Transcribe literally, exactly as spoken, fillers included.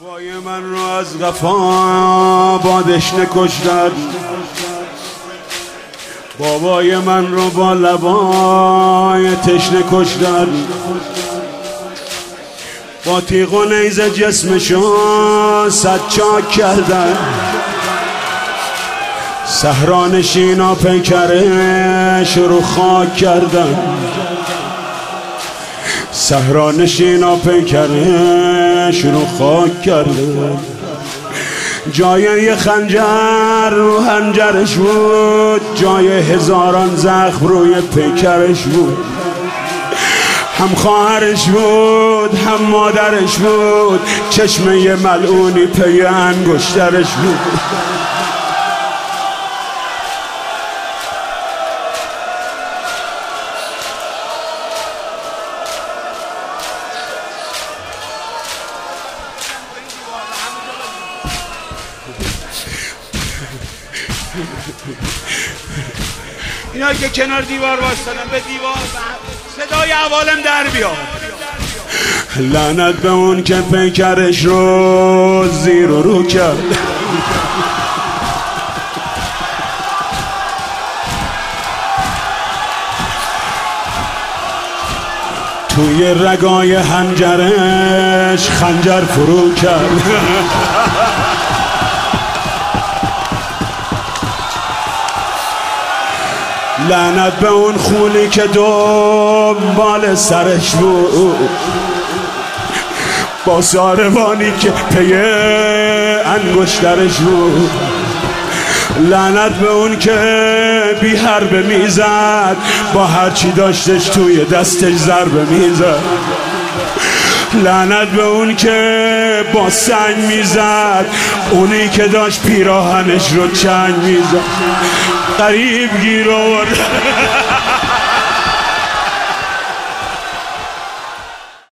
بابای من رو از قفا با دشنه کشتن، بابای من رو با لبای تشنه کشتن، با تیغ و نیزه جسمشو صد چاک کردن، صحرانشینا پیکرش رو خاک کردن، صحرانشینا پیکرش رو خاک کردن. جای یه خنجر رو هنجرش بود، جای هزاران زخم روی پیکرش بود. هم خواهرش بود هم مادرش بود، چشمه ملعونی پی انگشترش بود. اینا که کنار دیوار واسطن به دیوار صدای عوالم در بیاد. لعنت به اون که پیکرش رو زیر و رو کرد، توی رگای هنجرش خنجر فرو کرد. لعنت به اون خونی که دنبال سرش بود، با ساروانی که پی انگشترش بود. لعنت به اون که بی حربه میزد، با هرچی داشتش توی دستش ضربه میزد. لعنت به اون که با سنگ میزد، اونی که داشت پیراهنش رو چنگ میزد. غریب گیر آورد.